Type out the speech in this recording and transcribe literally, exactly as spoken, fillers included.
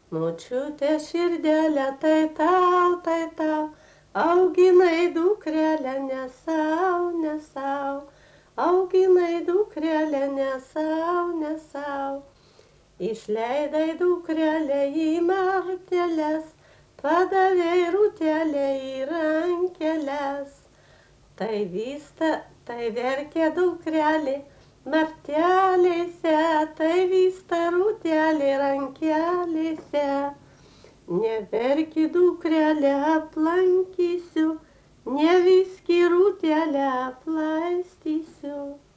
Močiute širdelę, tai tau, tai tau, auginai dukrelę ne sau, ne sau, auginai dukrelę ne sau, ne sau. Išleidai dukrelę į marteles, padavei rūtelę į rankeles. Tai vysta, tai verkia dukrelė martelėse, tai vysta rūtelė rankelėse. Neverki dukrelė, aplankysiu, nevyski rūtelę aplaistysiu.